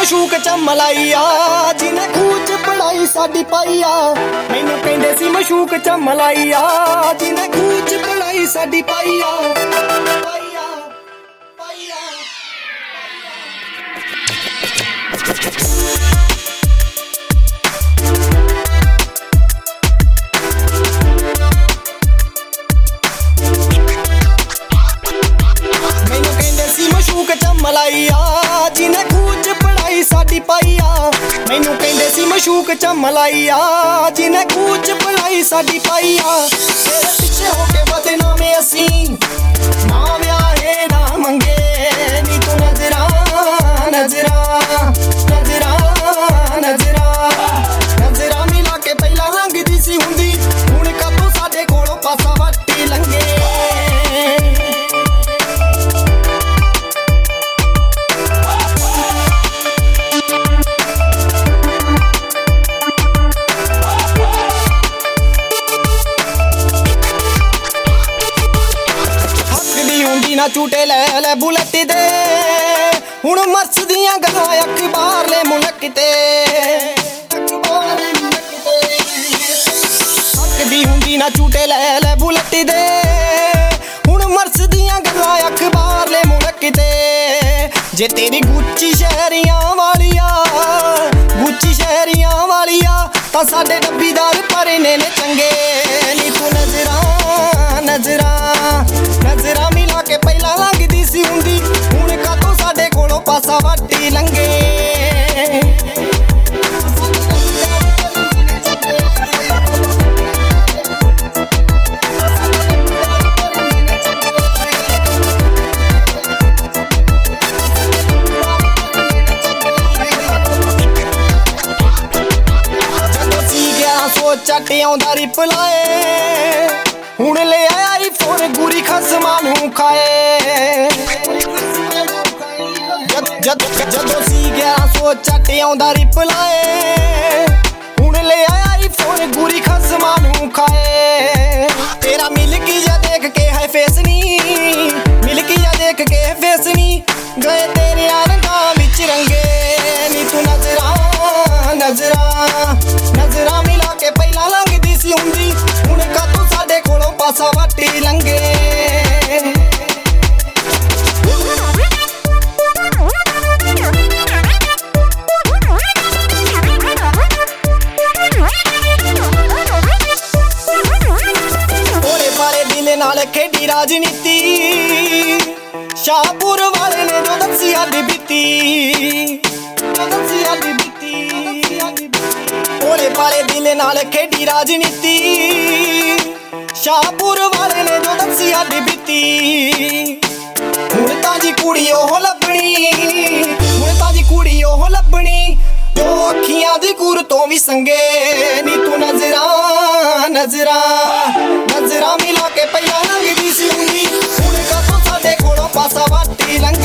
ਮਸ਼ੂਕ ਚਮਲਾਈਆ ਜਿਨੇ ਖੂਚ ਪੜਾਈ ਸਾਡੀ ਪਾਈਆ ਮੈਨੂੰ ਕਹਿੰਦੇ ਸੀ ਮਸ਼ੂਕ ਚਮਲਾਈਆ ਜਿਨੇ ਖੂਚ ਪੜਾਈ ਸਾਡੀ ਪਾਈਆ ਚਮਲਾਈਆ ਜਿਨੇ ਖੂਚ ਪੜਾਈ ਸਾਡੀ ਪਾਈਆ ਮੈਨੂੰ ਕਹਿੰਦੇ ਸੀ ਮਸ਼ੂਕ ਚਮਲਾਈਆ ਜਿਨੇ ਖੂਚ ਪੜਾਈ ਸਾਡੀ ਪਾਈਆ ਤੇਰੇ ਪਿੱਛੇ ਹੋ ਕੇ ਬਦਨਾਮੇ ਅਸੀਂ ਨਾ ਵਿਆਹੇ ਨਾ ਮੰਗੇ ਨੀ ਤੂੰ ਨਜ਼ਰਾਂ ਨਜ਼ਰਾਂ ਨਜ਼ਰਾਂ ਨਜ਼ਰਾਂ ਨਜ਼ਰਾਂ ਮਿਲਾ ਕੇ ਪਹਿਲਾਂ ਲੰਘਦੀ ਸੀ ਹੁੰਦੀ ਹੁਣ ਕਦੋਂ ਸਾਡੇ ਕੋਲੋਂ ਪਾਸਾ ਵੱਟੀ ਲੰਘੇ ਨਾ ਝੂਟੇ ਲੈ ਲੈ ਬੁਲਟ ਦੇ ਹੁਣ ਮਰਸ ਦੀਆਂ ਗੱਲਾਂ ਅਖਬਾਰ ਲੈ ਮੁਲਕ ਤੇ ਹੱਕਦੀ ਹੁੰਦੀ ਨਾ ਝੂਟੇ ਲੈ ਲੈ ਬੁਲਟ ਦੇ ਹੁਣ ਮਰਸ ਦੀਆਂ ਗੱਲਾਂ ਅਖਬਾਰ ਲੈ ਮੁਲਕ ਤੇ ਜੇ ਤੇਰੀ ਗੁੱਚੀ ਸ਼ਹਿਰੀਆਂ ਵਾਲੀਆ ਤਾਂ ਸਾਡੇ ਡੱਬੀਦਾਰ ਪਰੇ ਨੇ ਚੰਗੇ ਨੀ ਤੂੰ ਨਜ਼ਰਾਂ ਨਜ਼ਰਾਂ ਨਜ਼ਰਾਂ ਮਿਲਾ ਕੇ ਪਹਿਲਾਂ ਲੰਘਦੀ ਸੀ ਹੁੰਦੀ ਹੁਣ ਕਾਤੋਂ ਸਾਡੇ ਕੋਲੋਂ ਪਾਸਾ ਵੱਟੀ ਲੰਘੇ ਚੱਟ ਆਉਂਦਾ ਰਿਪਲਾਏ ਹੁਣ ਲੈ ਆਇਆ ਆਈਫੋਨ ਗੁਰੀ ਖਸਮਾਂ ਨੂੰ ਖਾਏ ਜਦੋਂ ਸੀ 1100 ਚੱਟ ਆਉਂਦਾ ਰਿਪਲਾਏ ਹੁਣ ਲੈ ਆਇਆ ਆਈਫੋਨ ਗੁਰੀ ਖਸਮਾਂ ਨੂੰ ਖਾਏ ਤੇਰਾ ਮਿਲਕੀ ਜਾ ਦੇਖ ਕੇ ਹੈ ਫੇਸ ਨੀ ਮਿਲਕੀ ਜਾ ਦੇਖ ਕੇ ਫੇਸ ਨੀ ਗਏ ਤੇਰੇ ਰੰਗਾਂ ਵਿੱਚ ਰੰਗੇ ਨੀ ਤੂੰ ਨਜ਼ਰਾਂ ਨਜ਼ਰਾਂ ਨਜ਼ਰਾਂ ਮਿਲਾ ਕੇ ਪਹਿਲਾਂ ਲੰਘਦੀ ਸੀ ਹੁੰਦੀ ਹੁਣ ਕਾਤੋਂ ਸਾਡੇ ਕੋਲੋਂ ਪਾਸਾ ਵੱਟੀ ਲੰਘੇ ਭੋਲੇ ਭਾਲੇ ਦਿਲ ਨਾਲ ਖੇਡੀ ਰਾਜਨੀਤੀ ਸ਼ਾਹਪੁਰ ਵਾਲੇ ਨੇ ਜੋ ਦੱਸੀ ਸਾਡੀ ਬੀਤੀ ਭੋਲੇ ਭਾਲੇ ਦਿਲ ਨਾਲ ਖੇਡੀ ਰਾਜਨੀਤੀ ਸ਼ਾਹਪੁਰ ਵਾਲੇ ਨੇ ਜੋ ਦੱਸੀ ਸਾਡੀ ਬੀਤੀ ਹੁਣ ਤਾਂ ਜੀ ਕੁੜੀ ਉਹ ਲੱਭਣੀ ਜੋ ਅੱਖੀਆਂ ਦੀ ਕੁਰ ਤੋਂ ਵੀ ਸੰਗੇ ਨੀ ਤੂੰ ਨਜ਼ਰਾਂ ਨਜ਼ਰਾਂ ਮਿਲਾ ਕੇ ਪਹਿਲਾਂ ਲੰਘਦੀ ਸੀ ਹੁੰਦੀ ਹੁਣ ਕਾਤੋਂ ਸਾਡੇ ਕੋਲੋਂ ਪਾਸਾ ਵੱਟੀ ਲੰਘ